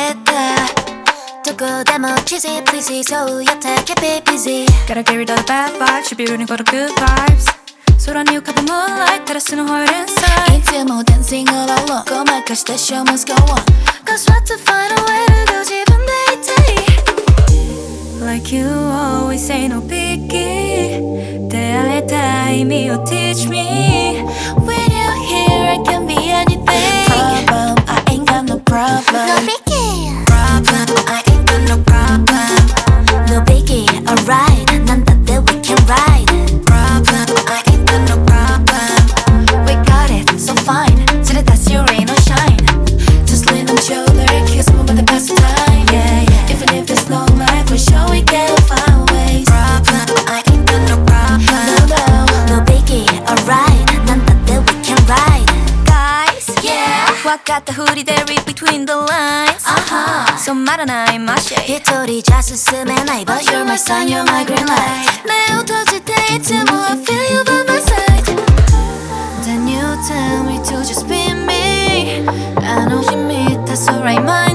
たどこでも cheesy pleasy そうやって keep it busy Gotta get rid of the bad vibes 主流にごと good vibes 空に浮かぶ moonlight 照らすの hide inside いつも dancing all alone ごまかして show must go on Cause what to find a way to go 自分でいたい Like you always say no biggie 出会えた意味を teach me When you're here I can be anything Problem I ain't got no problem No biggie Problem I ain't got no problem No biggie alright 난 다 that we can ride Problem I ain't got no problem We got it so fine today that's your rain or shine Just lean on shoulder kiss me with the best of time Yeah yeah Even if it's long life for sure we can find ways Problem I ain't got no problem No no No biggie alright 난 다 that we can ride Guys Yeah 分かったふりで read between the lines Uh-huh 染まらないマシェ一人じゃ進めない But you're my sun, you're my green light 目を閉じていつも I feel you by my side Then you tell me to just be me あの日見た空今